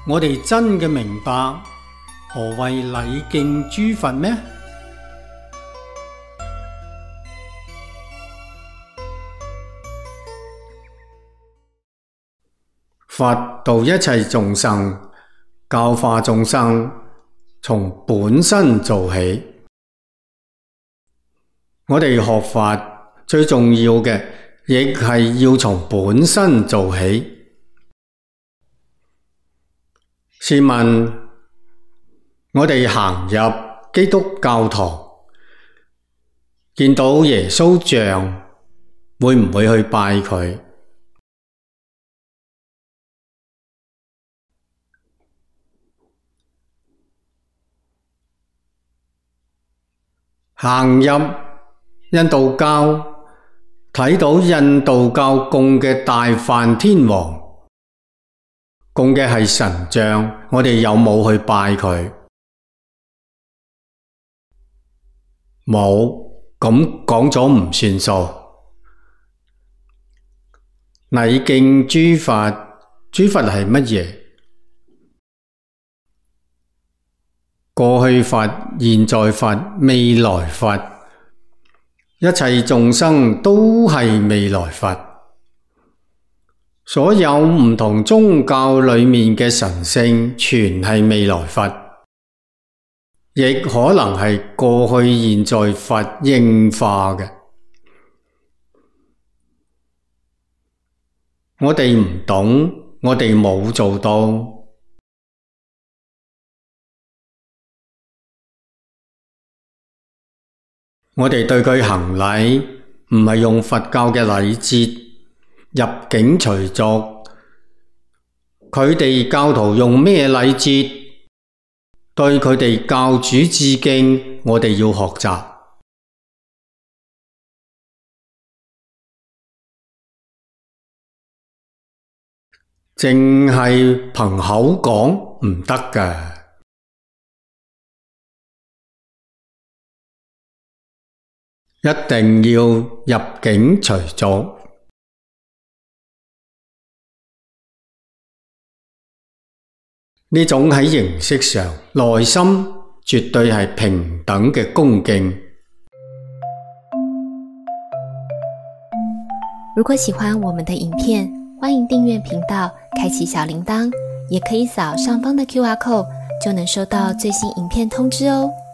我哋真嘅明白何謂禮敬諸佛咩？佛度一切眾生，教化眾生，從本身做起。我哋學法最重要嘅，亦係要從本身做起。試問我哋行入基督教堂，見到耶穌像，會唔會去拜佢？行入印度教，睇到印度教供嘅大梵天王，供嘅係神像，我哋有冇去拜佢？冇，咁講咗唔算數。禮敬諸佛，諸佛係乜嘢？過去佛、現在佛、未來佛，一切眾生都係未來佛。所有唔同宗教裏面嘅神聖，全係未來佛，亦可能係過去現在佛應化嘅。我哋唔懂，我哋冇做到。我哋對佢行禮，唔係用佛教嘅禮節，入境隨俗。佢哋教徒用咩禮節？對佢哋教主致敬，我哋要學習。淨係憑口講唔得㗎。一定要入境隨俗。呢種喺形式上，內心絕對係平等嘅恭敬。 如果喜歡我們的影片，歡迎訂閱頻道，開啟小鈴鐺，也可以掃上方的QR code，就能收到最新影片通知哦。